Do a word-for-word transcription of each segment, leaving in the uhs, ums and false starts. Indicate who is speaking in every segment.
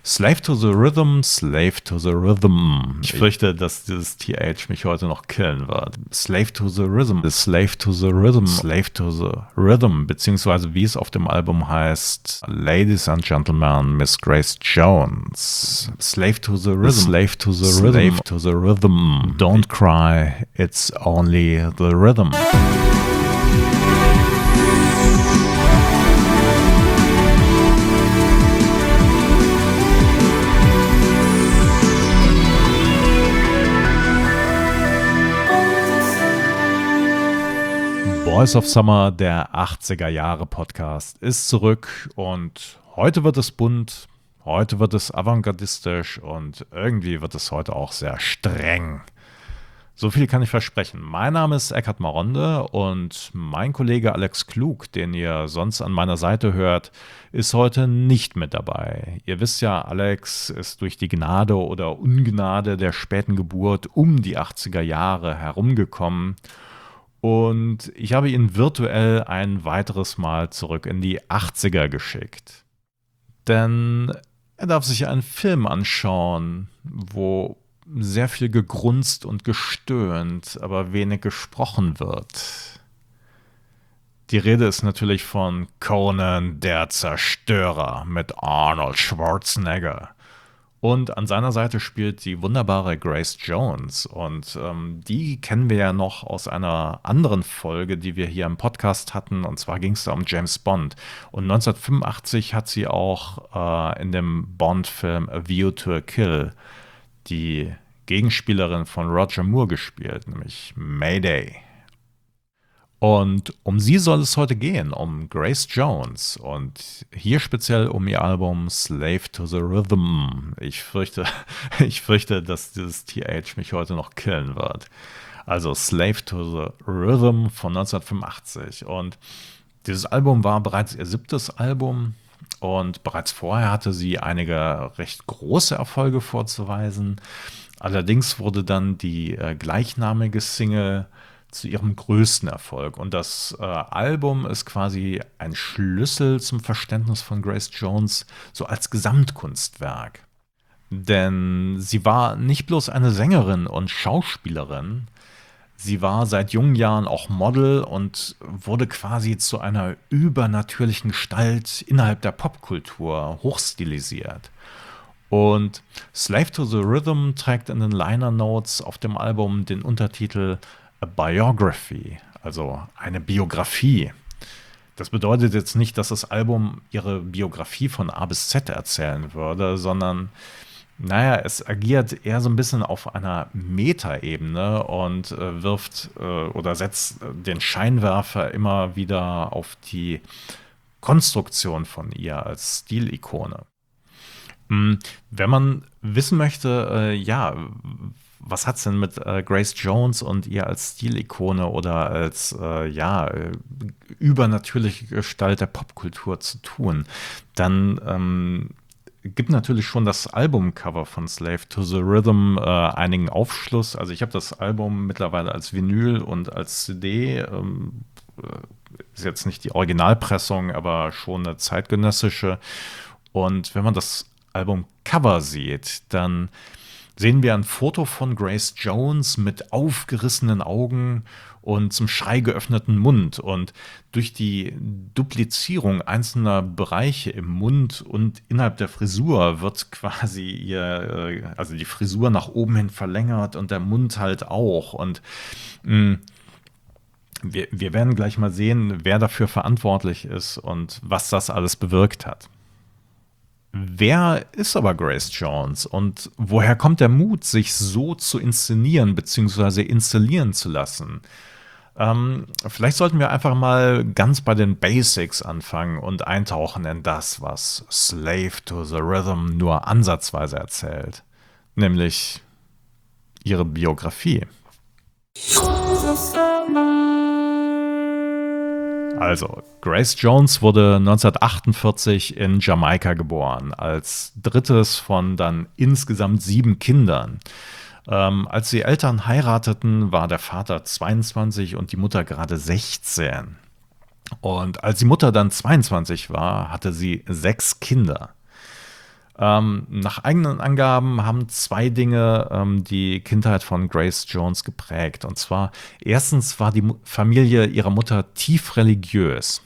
Speaker 1: Slave to the Rhythm, Slave to the Rhythm. Ich fürchte, dass dieses T H mich heute noch killen wird. Slave to the Rhythm, Slave to the Rhythm, Slave to the Rhythm, beziehungsweise wie es auf dem Album heißt, Ladies and Gentlemen, Miss Grace Jones. Slave to the Rhythm, Slave to the Rhythm, Slave to the Rhythm. Don't cry, it's only the rhythm. Voice of Summer, der achtziger Jahre Podcast, ist zurück und heute wird es bunt, heute wird es avantgardistisch und irgendwie wird es heute auch sehr streng. So viel kann ich versprechen. Mein Name ist Eckhard Maronde und mein Kollege Alex Klug, den ihr sonst an meiner Seite hört, ist heute nicht mit dabei. Ihr wisst ja, Alex ist durch die Gnade oder Ungnade der späten Geburt um die achtziger Jahre herumgekommen. Und ich habe ihn virtuell ein weiteres Mal zurück in die achtziger geschickt. Denn er darf sich einen Film anschauen, wo sehr viel gegrunzt und gestöhnt, aber wenig gesprochen wird. Die Rede ist natürlich von Conan der Zerstörer mit Arnold Schwarzenegger. Und an seiner Seite spielt die wunderbare Grace Jones. Und ähm, die kennen wir ja noch aus einer anderen Folge, die wir hier im Podcast hatten. Und zwar ging es da um James Bond. Und neunzehnhundertfünfundachtzig hat sie auch äh, in dem Bond-Film A View to a Kill die Gegenspielerin von Roger Moore gespielt, nämlich Mayday. Und um sie soll es heute gehen, um Grace Jones und hier speziell um ihr Album Slave to the Rhythm. Ich fürchte, ich fürchte, dass dieses T H mich heute noch killen wird. Also Slave to the Rhythm von neunzehnhundertfünfundachtzig. Und dieses Album war bereits ihr siebtes Album und bereits vorher hatte sie einige recht große Erfolge vorzuweisen. Allerdings wurde dann die äh, gleichnamige Single zu ihrem größten Erfolg. Und das äh, Album ist quasi ein Schlüssel zum Verständnis von Grace Jones, so als Gesamtkunstwerk. Denn sie war nicht bloß eine Sängerin und Schauspielerin, sie war seit jungen Jahren auch Model und wurde quasi zu einer übernatürlichen Gestalt innerhalb der Popkultur hochstilisiert. Und Slave to the Rhythm trägt in den Liner Notes auf dem Album den Untertitel A Biography, also eine Biografie. Das bedeutet jetzt nicht, dass das Album ihre Biografie von A bis Z erzählen würde, sondern, naja, es agiert eher so ein bisschen auf einer Metaebene und äh, wirft äh, oder setzt den Scheinwerfer immer wieder auf die Konstruktion von ihr als Stilikone. Hm, wenn man wissen möchte, äh, ja, was hat es denn mit äh, Grace Jones und ihr als Stilikone oder als äh, ja, äh, übernatürliche Gestalt der Popkultur zu tun, dann ähm, gibt natürlich schon das Albumcover von Slave to the Rhythm äh, einigen Aufschluss. Also ich habe das Album mittlerweile als Vinyl und als C D, ähm, ist jetzt nicht die Originalpressung, aber schon eine zeitgenössische. Und wenn man das Albumcover sieht, dann sehen wir ein Foto von Grace Jones mit aufgerissenen Augen und zum Schrei geöffneten Mund. Und durch die Duplizierung einzelner Bereiche im Mund und innerhalb der Frisur wird quasi ihr, also die Frisur nach oben hin verlängert und der Mund halt auch. Und mh, wir, wir werden gleich mal sehen, wer dafür verantwortlich ist und was das alles bewirkt hat. Wer ist aber Grace Jones und woher kommt der Mut, sich so zu inszenieren bzw. installieren zu lassen? Ähm, vielleicht sollten wir einfach mal ganz bei den Basics anfangen und eintauchen in das, was Slave to the Rhythm nur ansatzweise erzählt, nämlich ihre Biografie. Also, Grace Jones wurde neunzehnhundertachtundvierzig in Jamaika geboren, als drittes von dann insgesamt sieben Kindern. Ähm, als die Eltern heirateten, war der Vater zweiundzwanzig und die Mutter gerade sechzehn. Und als die Mutter dann zweiundzwanzig war, hatte sie sechs Kinder. Ähm, nach eigenen Angaben haben zwei Dinge ähm, die Kindheit von Grace Jones geprägt. Und zwar, erstens war die Mu- Familie ihrer Mutter tief religiös.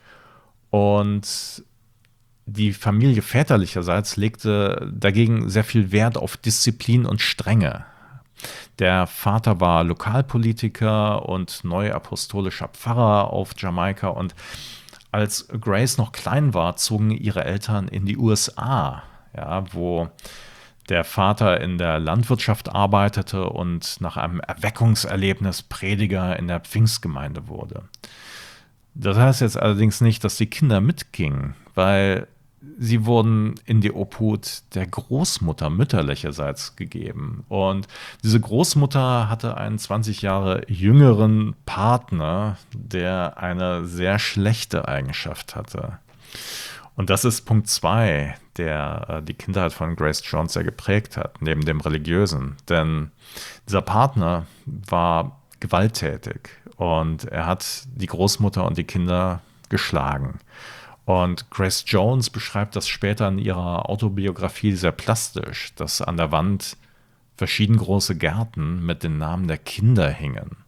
Speaker 1: Und die Familie väterlicherseits legte dagegen sehr viel Wert auf Disziplin und Strenge. Der Vater war Lokalpolitiker und neuapostolischer Pfarrer auf Jamaika. Und als Grace noch klein war, zogen ihre Eltern in die U S A, ja, wo der Vater in der Landwirtschaft arbeitete und nach einem Erweckungserlebnis Prediger in der Pfingstgemeinde wurde. Das heißt jetzt allerdings nicht, dass die Kinder mitgingen, weil sie wurden in die Obhut der Großmutter mütterlicherseits gegeben. Und diese Großmutter hatte einen zwanzig Jahre jüngeren Partner, der eine sehr schlechte Eigenschaft hatte. Und das ist Punkt zwei, der äh, die Kindheit von Grace Jones sehr geprägt hat, neben dem Religiösen. Denn dieser Partner war gewalttätig und er hat die Großmutter und die Kinder geschlagen. Und Grace Jones beschreibt das später in ihrer Autobiografie sehr plastisch, dass an der Wand verschieden große Gärten mit den Namen der Kinder hingen.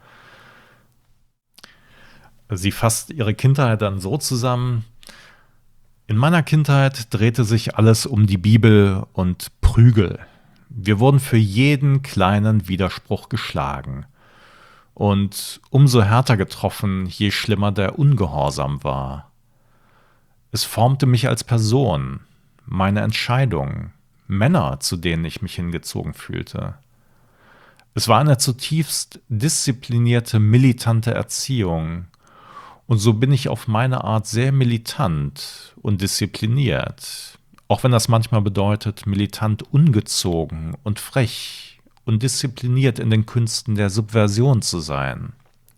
Speaker 1: Sie fasst ihre Kindheit dann so zusammen: In meiner Kindheit drehte sich alles um die Bibel und Prügel. Wir wurden für jeden kleinen Widerspruch geschlagen. Und umso härter getroffen, je schlimmer der Ungehorsam war. Es formte mich als Person, meine Entscheidungen, Männer, zu denen ich mich hingezogen fühlte. Es war eine zutiefst disziplinierte, militante Erziehung. Und so bin ich auf meine Art sehr militant und diszipliniert, auch wenn das manchmal bedeutet, militant ungezogen und frech und diszipliniert in den Künsten der Subversion zu sein.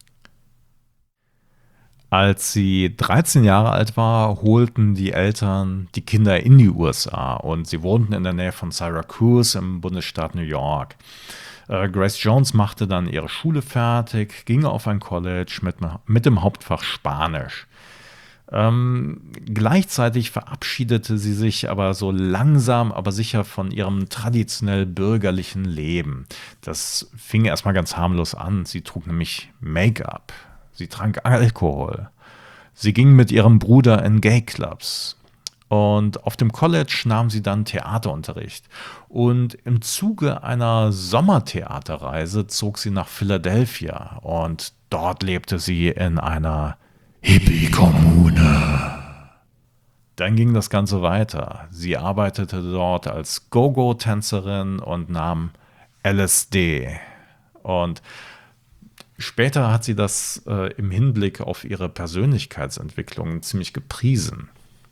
Speaker 1: Als sie dreizehn Jahre alt war, holten die Eltern die Kinder in die U S A und sie wohnten in der Nähe von Syracuse im Bundesstaat New York. Äh, Grace Jones machte dann ihre Schule fertig, ging auf ein College mit, mit dem Hauptfach Spanisch. Ähm, gleichzeitig verabschiedete sie sich aber so langsam, aber sicher von ihrem traditionell bürgerlichen Leben. Das fing erstmal ganz harmlos an. Sie trug nämlich Make-up. Sie trank Alkohol. Sie ging mit ihrem Bruder in Gay-Clubs. Und auf dem College nahm sie dann Theaterunterricht. Und im Zuge einer Sommertheaterreise zog sie nach Philadelphia. Und dort lebte sie in einer Hippie-Kommune. Dann ging das Ganze weiter. Sie arbeitete dort als Go-Go-Tänzerin und nahm L S D. Und später hat sie das äh, im Hinblick auf ihre Persönlichkeitsentwicklung ziemlich gepriesen.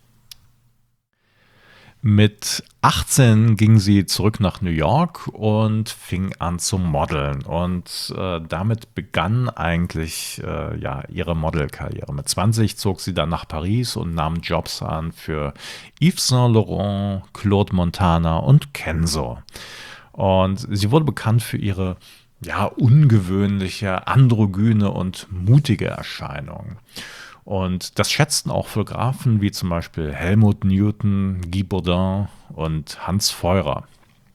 Speaker 1: Mit achtzehn ging sie zurück nach New York und fing an zu modeln. Und äh, damit begann eigentlich äh, ja, ihre Modelkarriere. Mit zwanzig zog sie dann nach Paris und nahm Jobs an für Yves Saint Laurent, Claude Montana und Kenzo. Und sie wurde bekannt für ihre ja, ungewöhnliche, androgyne und mutige Erscheinung. Und das schätzten auch Fotografen wie zum Beispiel Helmut Newton, Guy Bourdin und Hans Feurer.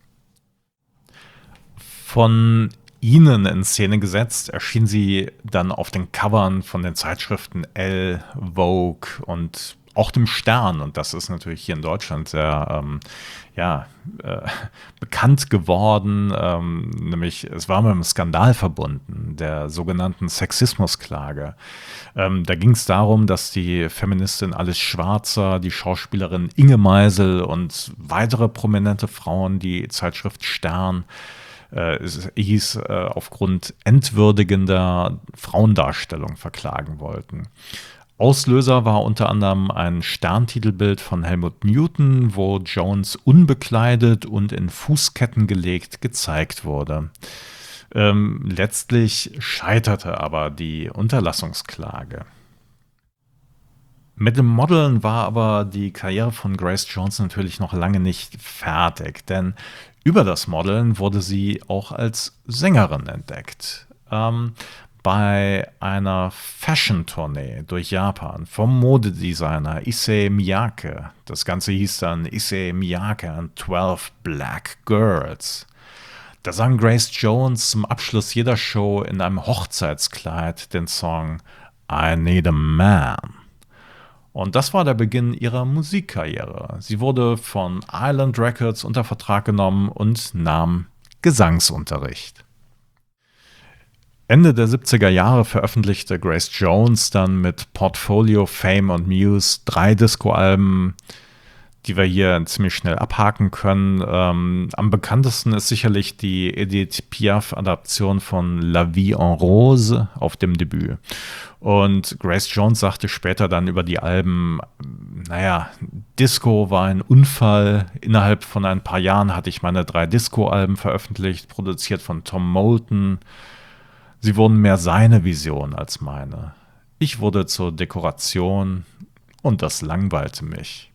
Speaker 1: Von ihnen in Szene gesetzt erschien sie dann auf den Covern von den Zeitschriften Elle, Vogue und auch dem Stern. Und das ist natürlich hier in Deutschland sehr ähm, ja, äh, bekannt geworden. Ähm, nämlich, es war mit einem Skandal verbunden, der sogenannten Sexismusklage. Ähm, da ging es darum, dass die Feministin Alice Schwarzer, die Schauspielerin Inge Meisel und weitere prominente Frauen die Zeitschrift Stern äh, es hieß, äh, aufgrund entwürdigender Frauendarstellung verklagen wollten. Auslöser war unter anderem ein Sterntitelbild von Helmut Newton, wo Jones unbekleidet und in Fußketten gelegt gezeigt wurde. Ähm, letztlich scheiterte aber die Unterlassungsklage. Mit dem Modeln war aber die Karriere von Grace Jones natürlich noch lange nicht fertig, denn über das Modeln wurde sie auch als Sängerin entdeckt. Ähm, bei einer Fashion-Tournee durch Japan vom Modedesigner Issey Miyake. Das Ganze hieß dann Issey Miyake and twelve Black Girls. Da sang Grace Jones zum Abschluss jeder Show in einem Hochzeitskleid den Song I Need a Man. Und das war der Beginn ihrer Musikkarriere. Sie wurde von Island Records unter Vertrag genommen und nahm Gesangsunterricht. Ende der siebziger Jahre veröffentlichte Grace Jones dann mit Portfolio, Fame und Muse drei Disco-Alben, die wir hier ziemlich schnell abhaken können. Ähm, am bekanntesten ist sicherlich die Edith Piaf-Adaption von La Vie en Rose auf dem Debüt. Und Grace Jones sagte später dann über die Alben, naja, Disco war ein Unfall. Innerhalb von ein paar Jahren hatte ich meine drei Disco-Alben veröffentlicht, produziert von Tom Moulton. Sie wurden mehr seine Vision als meine. Ich wurde zur Dekoration und das langweilte mich.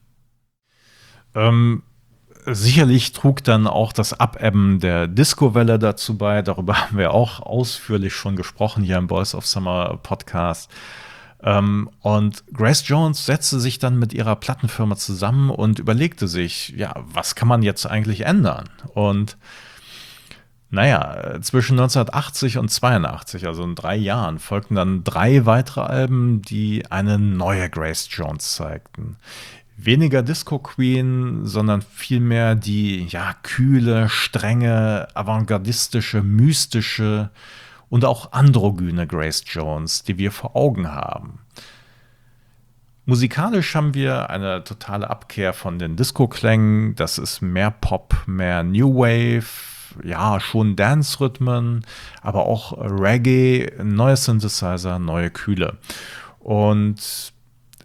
Speaker 1: Ähm, sicherlich trug dann auch das Abebben der Disco-Welle dazu bei. Darüber haben wir auch ausführlich schon gesprochen hier im Boys of Summer Podcast. Ähm, und Grace Jones setzte sich dann mit ihrer Plattenfirma zusammen und überlegte sich, ja, was kann man jetzt eigentlich ändern? Und naja, zwischen neunzehnhundertachtzig und zweiundachtzig, also in drei Jahren, folgten dann drei weitere Alben, die eine neue Grace Jones zeigten. Weniger Disco Queen, sondern vielmehr die ja, kühle, strenge, avantgardistische, mystische und auch androgyne Grace Jones, die wir vor Augen haben. Musikalisch haben wir eine totale Abkehr von den Disco-Klängen. Das ist mehr Pop, mehr New Wave, ja, schon Dance-Rhythmen, aber auch Reggae, neue Synthesizer, neue Kühle. Und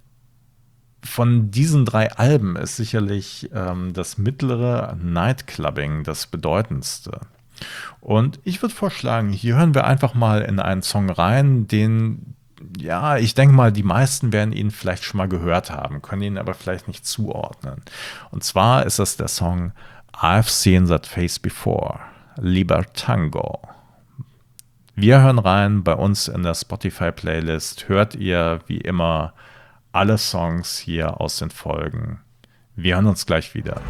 Speaker 1: von diesen drei Alben ist sicherlich ähm, das mittlere Nightclubbing das bedeutendste. Und ich würde vorschlagen, hier hören wir einfach mal in einen Song rein, den, ja, ich denke mal, die meisten werden ihn vielleicht schon mal gehört haben, können ihn aber vielleicht nicht zuordnen. Und zwar ist das der Song I've Seen That Face Before, Libertango. Wir hören rein, bei uns in der Spotify-Playlist hört ihr wie immer alle Songs hier aus den Folgen. Wir hören uns gleich wieder.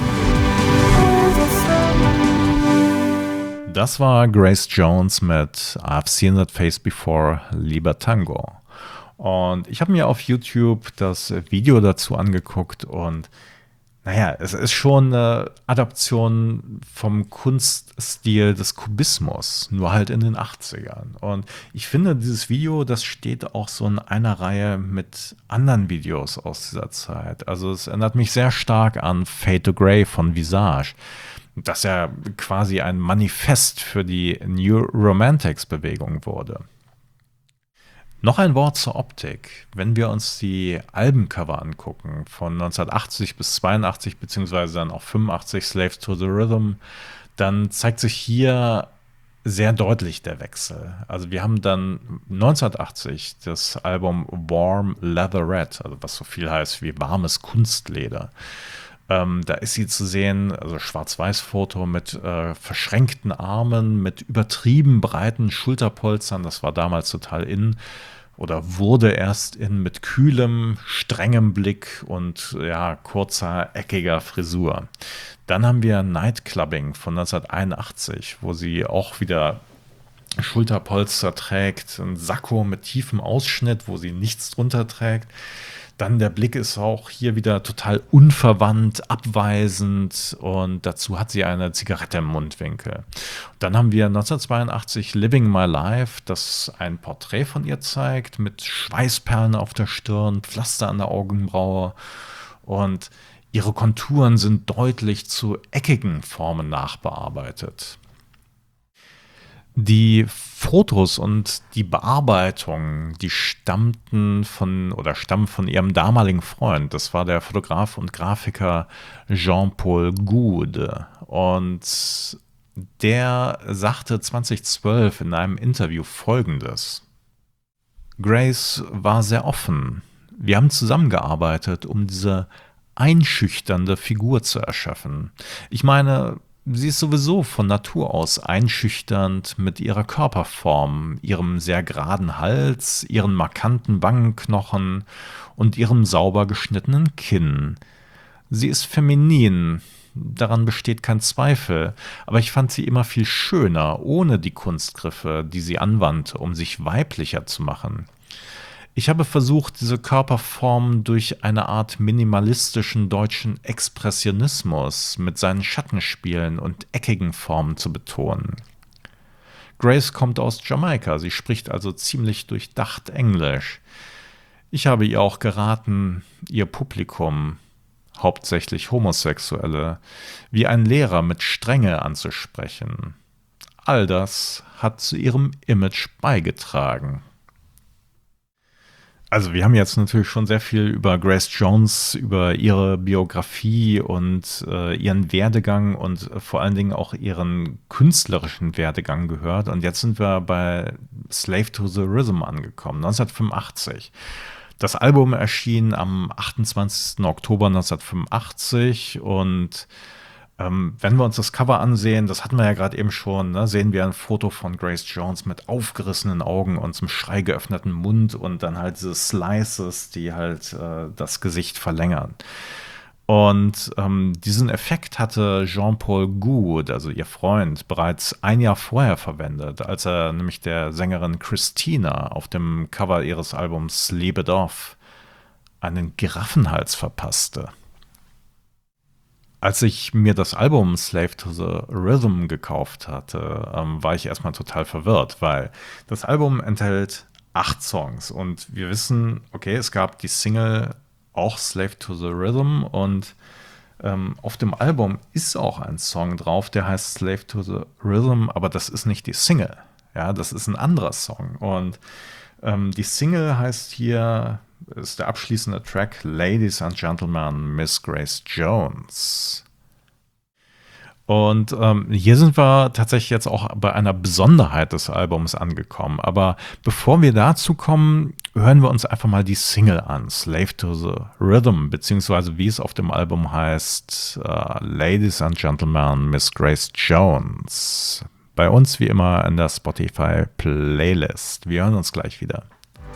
Speaker 1: Das war Grace Jones mit I've Seen That Face Before, Libertango. Und ich habe mir auf YouTube das Video dazu angeguckt und naja, es ist schon eine Adaption vom Kunststil des Kubismus, nur halt in den achtzigern. Und ich finde, dieses Video, das steht auch so in einer Reihe mit anderen Videos aus dieser Zeit. Also es erinnert mich sehr stark an Fade to Grey von Visage, das ja quasi ein Manifest für die New Romantics-Bewegung wurde. Noch ein Wort zur Optik. Wenn wir uns die Albencover angucken, von neunzehnhundertachtzig bis zweiundachtzig, beziehungsweise dann auch fünfundachtzig, Slave to the Rhythm, dann zeigt sich hier sehr deutlich der Wechsel. Also wir haben dann neunzehnhundertachtzig das Album Warm Leatherette, also was so viel heißt wie warmes Kunstleder. Ähm, da ist sie zu sehen, also Schwarz-Weiß-Foto mit äh, verschränkten Armen, mit übertrieben breiten Schulterpolstern, das war damals total in oder wurde erst in mit kühlem, strengem Blick und ja, kurzer, eckiger Frisur. Dann haben wir Nightclubbing von neunzehnhunderteinundachtzig, wo sie auch wieder Schulterpolster trägt, ein Sakko mit tiefem Ausschnitt, wo sie nichts drunter trägt. Dann der Blick ist auch hier wieder total unverwandt, abweisend und dazu hat sie eine Zigarette im Mundwinkel. Dann haben wir neunzehnhundertzweiundachtzig Living My Life, das ein Porträt von ihr zeigt mit Schweißperlen auf der Stirn, Pflaster an der Augenbraue und ihre Konturen sind deutlich zu eckigen Formen nachbearbeitet. Die Fotos und die Bearbeitung, die stammten von oder stammen von ihrem damaligen Freund. Das war der Fotograf und Grafiker Jean-Paul Goude. Und der sagte zweitausendzwölf in einem Interview Folgendes: Grace war sehr offen. Wir haben zusammengearbeitet, um diese einschüchternde Figur zu erschaffen. Ich meine, Sie ist sowieso von Natur aus einschüchternd mit ihrer Körperform, ihrem sehr geraden Hals, ihren markanten Wangenknochen und ihrem sauber geschnittenen Kinn. Sie ist feminin, daran besteht kein Zweifel, aber ich fand sie immer viel schöner, ohne die Kunstgriffe, die sie anwandte, um sich weiblicher zu machen. Ich habe versucht, diese Körperform durch eine Art minimalistischen deutschen Expressionismus mit seinen Schattenspielen und eckigen Formen zu betonen. Grace kommt aus Jamaika, sie spricht also ziemlich durchdacht Englisch. Ich habe ihr auch geraten, ihr Publikum, hauptsächlich Homosexuelle, wie ein Lehrer mit Strenge anzusprechen. All das hat zu ihrem Image beigetragen. Also wir haben jetzt natürlich schon sehr viel über Grace Jones, über ihre Biografie und äh, ihren Werdegang und äh, vor allen Dingen auch ihren künstlerischen Werdegang gehört. Und jetzt sind wir bei Slave to the Rhythm angekommen, neunzehnhundertfünfundachtzig. Das Album erschien am achtundzwanzigsten Oktober neunzehnhundertfünfundachtzig und ähm, wenn wir uns das Cover ansehen, das hatten wir ja gerade eben schon, ne, sehen wir ein Foto von Grace Jones mit aufgerissenen Augen und zum Schrei geöffneten Mund und dann halt diese Slices, die halt äh, das Gesicht verlängern. Und ähm, diesen Effekt hatte Jean-Paul Goude, also ihr Freund, bereits ein Jahr vorher verwendet, als er nämlich der Sängerin Christina auf dem Cover ihres Albums Sleep It Off einen Giraffenhals verpasste. Als ich mir das Album Slave to the Rhythm gekauft hatte, ähm, war ich erstmal total verwirrt, weil das Album enthält acht Songs und wir wissen, okay, es gab die Single auch Slave to the Rhythm und ähm, auf dem Album ist auch ein Song drauf, der heißt Slave to the Rhythm, aber das ist nicht die Single, ja, das ist ein anderer Song und ähm, die Single heißt hier, ist der abschließende Track Ladies and Gentlemen, Miss Grace Jones. Und ähm, hier sind wir tatsächlich jetzt auch bei einer Besonderheit des Albums angekommen. Aber bevor wir dazu kommen, hören wir uns einfach mal die Single an, Slave to the Rhythm, beziehungsweise wie es auf dem Album heißt, uh, Ladies and Gentlemen, Miss Grace Jones. Bei uns wie immer in der Spotify-Playlist. Wir hören uns gleich wieder.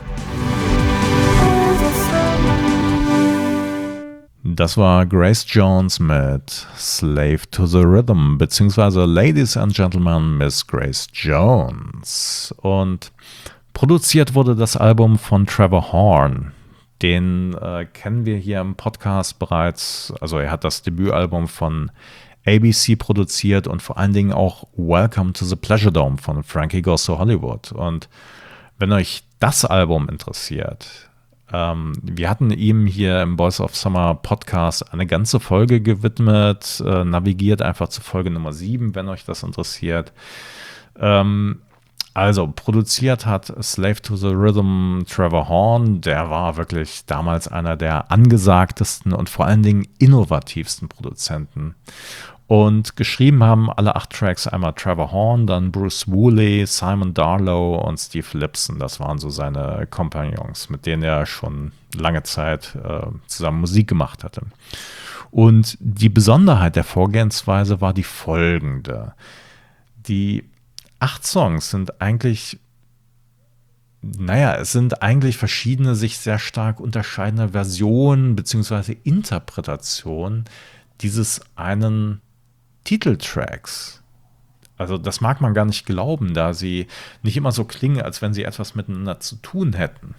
Speaker 1: Das war Grace Jones mit Slave to the Rhythm, beziehungsweise Ladies and Gentlemen, Miss Grace Jones. Und produziert wurde das Album von Trevor Horn. Den äh, kennen wir hier im Podcast bereits. Also er hat das Debütalbum von A B C produziert und vor allen Dingen auch Welcome to the Pleasure Dome von Frankie Goes to Hollywood. Und wenn euch das Album interessiert, Ähm, wir hatten ihm hier im Boys of Summer Podcast eine ganze Folge gewidmet. Äh, navigiert einfach zu Folge Nummer sieben, wenn euch das interessiert. Ähm, also, produziert hat Slave to the Rhythm Trevor Horn. Der war wirklich damals einer der angesagtesten und vor allen Dingen innovativsten Produzenten. Und geschrieben haben alle acht Tracks einmal Trevor Horn, dann Bruce Woolley, Simon Darlow und Steve Lipson. Das waren so seine Kompagnons, mit denen er schon lange Zeit äh, zusammen Musik gemacht hatte. Und die Besonderheit der Vorgehensweise war die folgende. Die acht Songs sind eigentlich, naja, es sind eigentlich verschiedene, sich sehr stark unterscheidende Versionen bzw. Interpretationen dieses einen Titeltracks. Also das mag man gar nicht glauben, da sie nicht immer so klingen, als wenn sie etwas miteinander zu tun hätten.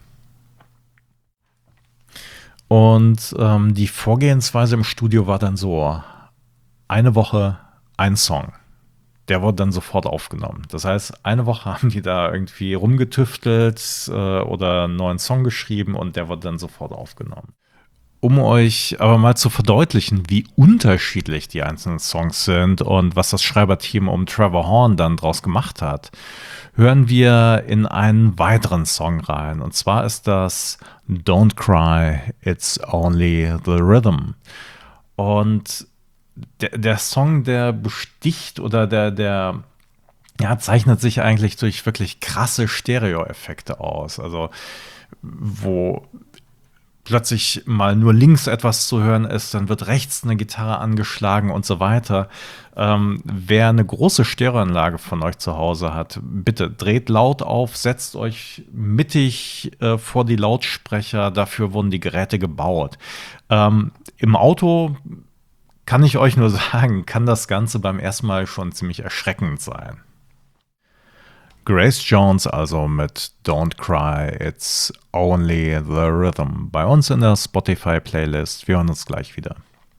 Speaker 1: Und ähm, die Vorgehensweise im Studio war dann so, eine Woche ein Song. Der wurde dann sofort aufgenommen. Das heißt, eine Woche haben die da irgendwie rumgetüftelt äh, oder einen neuen Song geschrieben und der wurde dann sofort aufgenommen. Um euch aber mal zu verdeutlichen, wie unterschiedlich die einzelnen Songs sind und was das Schreiberteam um Trevor Horn dann draus gemacht hat, hören wir in einen weiteren Song rein. Und zwar ist das Don't Cry, It's Only the Rhythm. Und der, der Song, der besticht oder der, der ja, zeichnet sich eigentlich durch wirklich krasse Stereo-Effekte aus. Also wo plötzlich mal nur links etwas zu hören ist, dann wird rechts eine Gitarre angeschlagen und so weiter. Ähm, wer eine große Stereoanlage von euch zu Hause hat, bitte dreht laut auf, setzt euch mittig äh, vor die Lautsprecher, dafür wurden die Geräte gebaut. Ähm, im Auto kann ich euch nur sagen, kann das Ganze beim ersten Mal schon ziemlich erschreckend sein. Grace Jones also mit Don't Cry, It's Only the Rhythm. Bei uns in der Spotify-Playlist. Wir hören uns gleich wieder.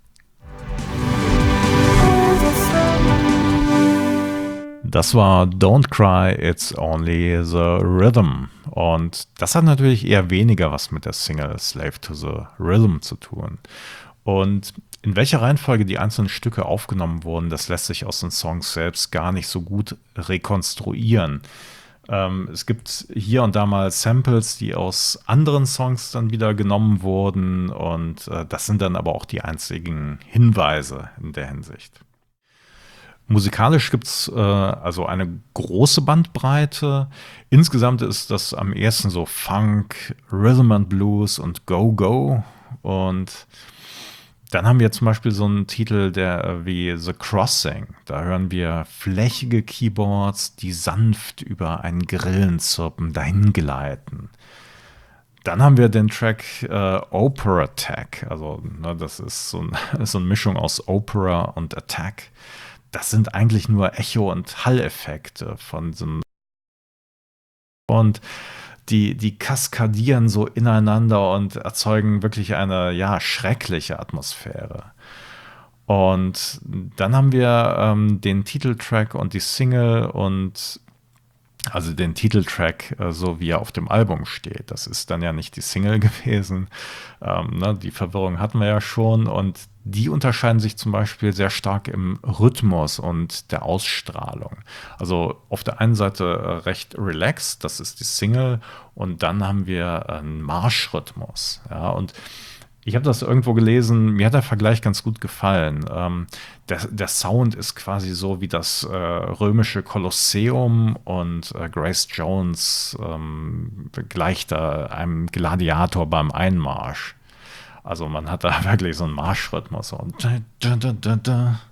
Speaker 1: Das war Don't Cry, It's Only the Rhythm. Und das hat natürlich eher weniger was mit der Single Slave to the Rhythm zu tun. Und in welcher Reihenfolge die einzelnen Stücke aufgenommen wurden, das lässt sich aus den Songs selbst gar nicht so gut rekonstruieren. Ähm, es gibt hier und da mal Samples, die aus anderen Songs dann wieder genommen wurden, und äh, das sind dann aber auch die einzigen Hinweise in der Hinsicht. Musikalisch gibt es äh, also eine große Bandbreite. Insgesamt ist das am ehesten so Funk, Rhythm and Blues und Go-Go. Und dann haben wir zum Beispiel so einen Titel, der wie The Crossing. Da hören wir flächige Keyboards, die sanft über einen Grillenzirpen dahin gleiten. Dann haben wir den Track äh, Opera Attack. Also ne, das ist so, ein, so eine Mischung aus Opera und Attack. Das sind eigentlich nur Echo- und Halleffekte von so einem. Und Die, die kaskadieren so ineinander und erzeugen wirklich eine, ja, schreckliche Atmosphäre. Und dann haben wir ähm, den Titeltrack und die Single, und also den Titeltrack, äh, so wie er auf dem Album steht. Das ist dann ja nicht die Single gewesen. Ähm, ne, die Verwirrung hatten wir ja schon, und die unterscheiden sich zum Beispiel sehr stark im Rhythmus und der Ausstrahlung. Also auf der einen Seite äh, recht relaxed, das ist die Single, und dann haben wir einen Marschrhythmus. Ja, und ich habe das irgendwo gelesen, mir hat der Vergleich ganz gut gefallen. Ähm, der, der Sound ist quasi so wie das äh, römische Kolosseum, und äh, Grace Jones ähm, gleicht da einem Gladiator beim Einmarsch. Also man hat da wirklich so einen Marschrhythmus. Und da, da, da, da.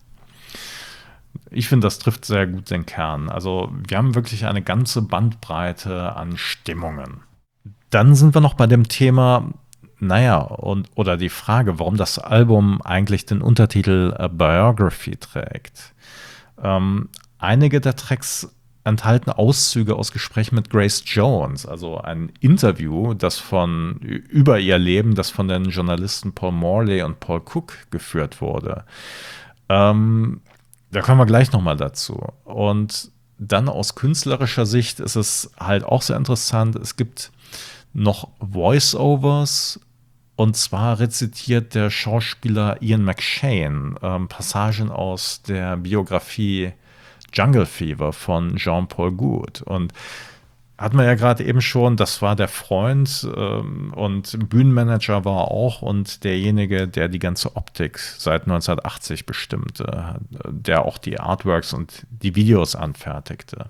Speaker 1: Ich finde, das trifft sehr gut den Kern. Also wir haben wirklich eine ganze Bandbreite an Stimmungen. Dann sind wir noch bei dem Thema, naja, und, oder die Frage, warum das Album eigentlich den Untertitel A Biography trägt. Ähm, einige der Tracks enthalten Auszüge aus Gesprächen mit Grace Jones, also ein Interview, das von über ihr Leben, das von den Journalisten Paul Morley und Paul Cook geführt wurde. Ähm, da kommen wir gleich nochmal dazu. Und dann aus künstlerischer Sicht ist es halt auch sehr interessant. Es gibt noch Voice-Overs, und zwar rezitiert der Schauspieler Ian McShane ähm, Passagen aus der Biografie Jungle Fever von Jean-Paul Goude. Und hat man ja gerade eben schon, das war der Freund ähm, und Bühnenmanager war er auch, und derjenige, der die ganze Optik seit neunzehnhundertachtzig bestimmte, der auch die Artworks und die Videos anfertigte.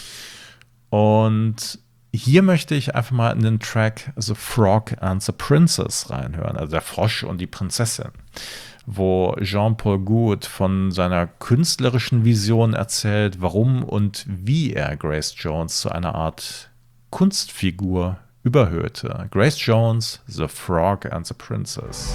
Speaker 1: Und hier möchte ich einfach mal in den Track The Frog and the Princess reinhören, also der Frosch und die Prinzessin, wo Jean-Paul Goude von seiner künstlerischen Vision erzählt, warum und wie er Grace Jones zu einer Art Kunstfigur überhöhte. Grace Jones, The Frog and the Princess.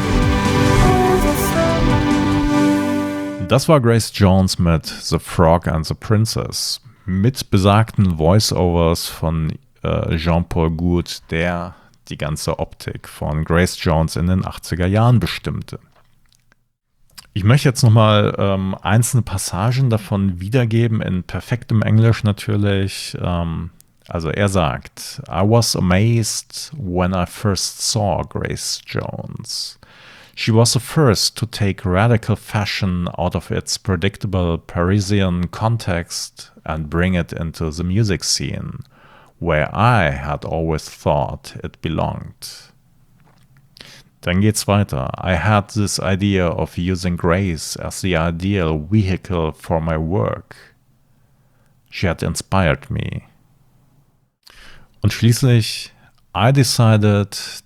Speaker 1: Das war Grace Jones mit The Frog and the Princess, mit besagten Voice-Overs von äh, Jean-Paul Goude, der die ganze Optik von Grace Jones in den achtziger Jahren bestimmte. Ich möchte jetzt nochmal ähm, einzelne Passagen davon wiedergeben, in perfektem Englisch natürlich. Ähm, also er sagt, I was amazed when I first saw Grace Jones. She was the first to take radical fashion out of its predictable Parisian context and bring it into the music scene, where I had always thought it belonged. Dann geht's weiter. I had this idea of using Grace as the ideal vehicle for my work. She had inspired me. Und schließlich, I decided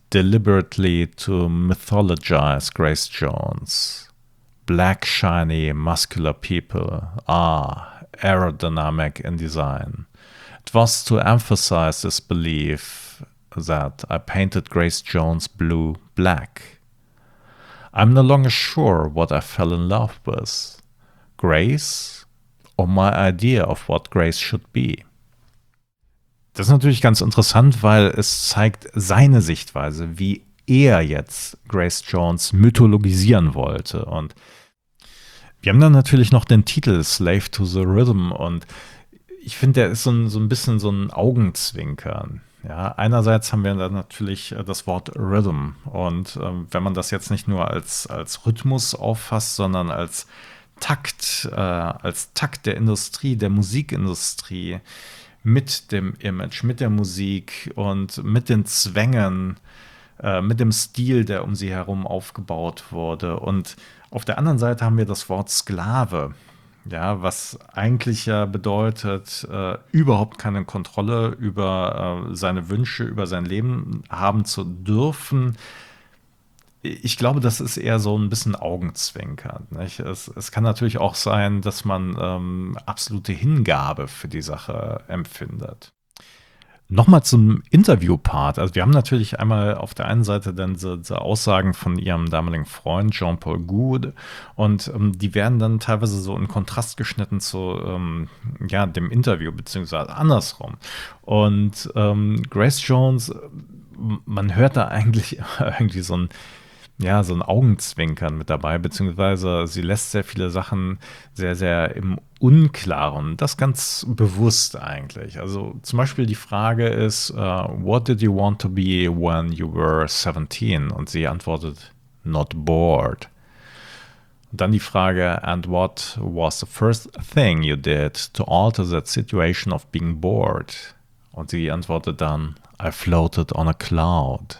Speaker 1: deliberately to mythologize Grace Jones. Black, shiny, muscular people are aerodynamic in design. It was to emphasize this belief that I painted Grace Jones blue black. I'm no longer sure what I fell in love with, Grace or my idea of what Grace should be. Das ist natürlich ganz interessant, weil es zeigt seine Sichtweise, wie er jetzt Grace Jones mythologisieren wollte. Und wir haben dann natürlich noch den Titel Slave to the Rhythm und ich finde, der ist so ein, so ein bisschen so ein Augenzwinkern. Ja, einerseits haben wir dann natürlich das Wort Rhythm und ähm, wenn man das jetzt nicht nur als, als Rhythmus auffasst, sondern als Takt, äh, als Takt der Industrie, der Musikindustrie, mit dem Image, mit der Musik und mit den Zwängen, äh, mit dem Stil, der um sie herum aufgebaut wurde. Und auf der anderen Seite haben wir das Wort Sklave, ja, was eigentlich ja bedeutet, äh, überhaupt keine Kontrolle über äh, seine Wünsche, über sein Leben haben zu dürfen. Ich glaube, das ist eher so ein bisschen Augenzwinkern. Nicht? Es, es kann natürlich auch sein, dass man ähm, absolute Hingabe für die Sache empfindet. Nochmal zum Interview-Part. Also wir haben natürlich einmal auf der einen Seite dann diese, diese Aussagen von ihrem damaligen Freund Jean-Paul Goude und ähm, die werden dann teilweise so in Kontrast geschnitten zu ähm, ja, dem Interview, beziehungsweise andersrum. Und ähm, Grace Jones, man hört da eigentlich irgendwie so ein ja, so ein Augenzwinkern mit dabei, beziehungsweise sie lässt sehr viele Sachen sehr, sehr im Unklaren. Das ganz bewusst eigentlich. Also zum Beispiel die Frage ist, uh, what did you want to be when you were seventeen? Und sie antwortet, not bored. Und dann die Frage, and what was the first thing you did to alter that situation of being bored? Und sie antwortet dann, I floated on a cloud.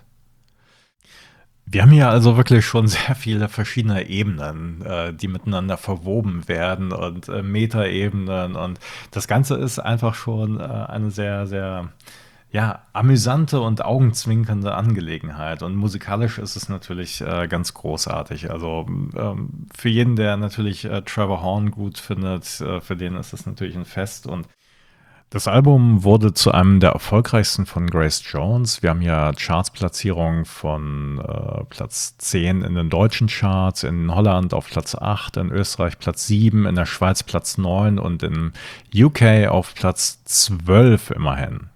Speaker 1: Wir haben hier also wirklich schon sehr viele verschiedene Ebenen, äh, die miteinander verwoben werden und äh, Metaebenen und das Ganze ist einfach schon äh, eine sehr, sehr ja, amüsante und augenzwinkernde Angelegenheit und musikalisch ist es natürlich äh, ganz großartig. Also ähm, für jeden, der natürlich äh, Trevor Horn gut findet, äh, für den ist es natürlich ein Fest und das Album wurde zu einem der erfolgreichsten von Grace Jones. Wir haben ja Chartsplatzierungen von äh, Platz zehn in den deutschen Charts, in Holland auf Platz acht, in Österreich Platz sieben, in der Schweiz Platz neun und in U K auf Platz zwölf immerhin.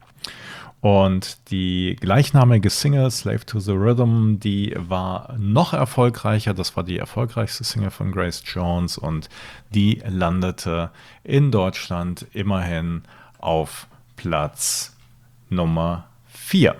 Speaker 1: Und die gleichnamige Single Slave to the Rhythm, die war noch erfolgreicher. Das war die erfolgreichste Single von Grace Jones und die landete in Deutschland immerhin auf Platz Nummer vier.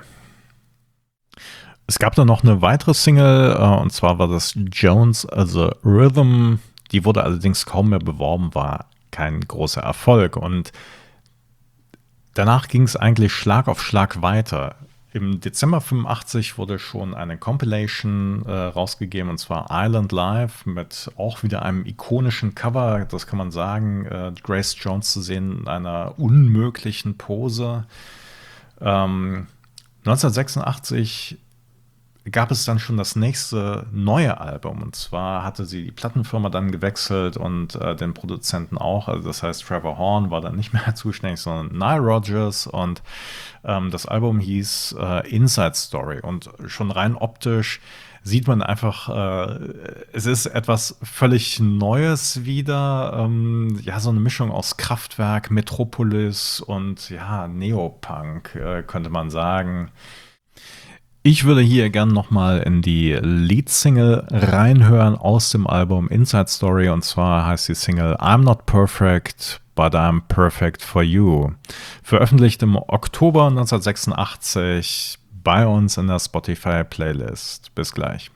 Speaker 1: Es gab dann noch eine weitere Single, äh, und zwar war das Jones the Rhythm. Die wurde allerdings kaum mehr beworben, war kein großer Erfolg. Und danach ging es eigentlich Schlag auf Schlag weiter. Im Dezember fünfundachtzig wurde schon eine Compilation äh, rausgegeben, und zwar Island Live mit auch wieder einem ikonischen Cover, das kann man sagen, äh, Grace Jones zu sehen in einer unmöglichen Pose. Ähm, neunzehnhundertsechsundachtzig gab es dann schon das nächste neue Album, und zwar hatte sie die Plattenfirma dann gewechselt und äh, den Produzenten auch, also das heißt Trevor Horn war dann nicht mehr zuständig, sondern Nile Rodgers und ähm, das Album hieß äh, Inside Story und schon rein optisch sieht man einfach, äh, es ist etwas völlig Neues wieder, ähm, ja, so eine Mischung aus Kraftwerk, Metropolis und ja, Neopunk, äh, könnte man sagen. Ich würde hier gern nochmal in die Lead-Single reinhören aus dem Album Inside Story, und zwar heißt die Single I'm Not Perfect, But I'm Perfect for You. Veröffentlicht im Oktober neunzehnhundertsechsundachtzig bei uns in der Spotify-Playlist. Bis gleich.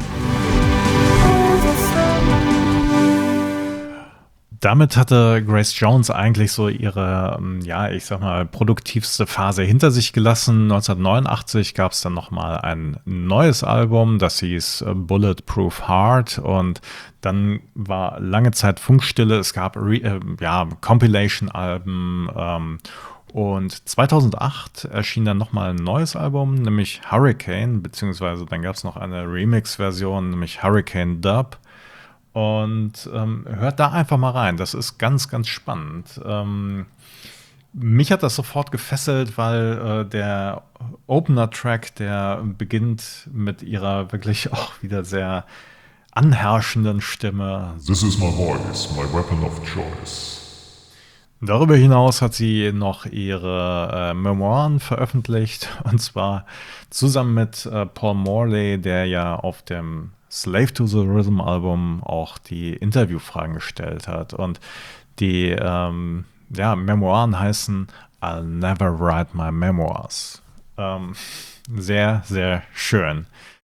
Speaker 1: Damit hatte Grace Jones eigentlich so ihre, ja, ich sag mal, produktivste Phase hinter sich gelassen. neunzehnhundertneunundachtzig gab es dann nochmal ein neues Album, das hieß Bulletproof Heart, und dann war lange Zeit Funkstille. Es gab Re- äh, ja, Compilation-Alben ähm, Und zweitausendacht erschien dann nochmal ein neues Album, nämlich Hurricane, beziehungsweise dann gab es noch eine Remix-Version, nämlich Hurricane Dub. Und ähm, hört da einfach mal rein, das ist ganz, ganz spannend. Ähm, mich hat das sofort gefesselt, weil äh, der Opener-Track, der beginnt mit ihrer wirklich auch wieder sehr anherrschenden Stimme.
Speaker 2: This is my voice, my weapon of choice.
Speaker 1: Darüber hinaus hat sie noch ihre äh, Memoiren veröffentlicht, und zwar zusammen mit äh, Paul Morley, der ja auf dem Slave to the Rhythm Album auch die Interviewfragen gestellt hat. Und die ähm, ja, Memoiren heißen I'll Never Write My Memoirs. Ähm, sehr, sehr schön.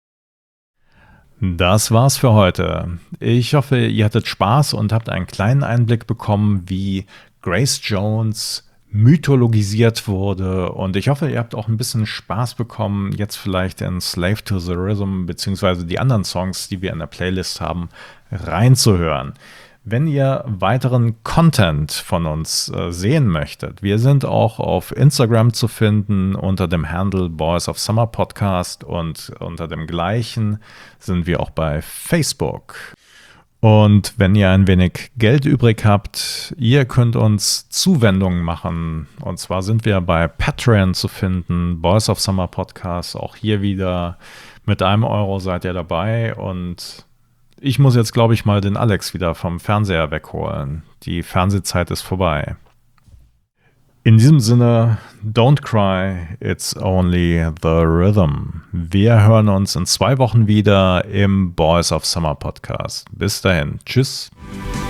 Speaker 1: Das war's für heute. Ich hoffe, ihr hattet Spaß und habt einen kleinen Einblick bekommen, wie Grace Jones mythologisiert wurde. Und ich hoffe, ihr habt auch ein bisschen Spaß bekommen, jetzt vielleicht in Slave to the Rhythm beziehungsweise die anderen Songs, die wir in der Playlist haben, reinzuhören. Wenn ihr weiteren Content von uns äh, sehen möchtet, wir sind auch auf Instagram zu finden unter dem Handle Boys of Summer Podcast und unter dem gleichen sind wir auch bei Facebook. Und wenn ihr ein wenig Geld übrig habt, ihr könnt uns Zuwendungen machen. Und zwar sind wir bei Patreon zu finden, Boys of Summer Podcast, auch hier wieder mit einem Euro seid ihr dabei. Und ich muss jetzt, glaube ich, mal den Alex wieder vom Fernseher wegholen. Die Fernsehzeit ist vorbei. In diesem Sinne, don't cry, it's only the rhythm. Wir hören uns in zwei Wochen wieder im Boys of Summer Podcast. Bis dahin, tschüss.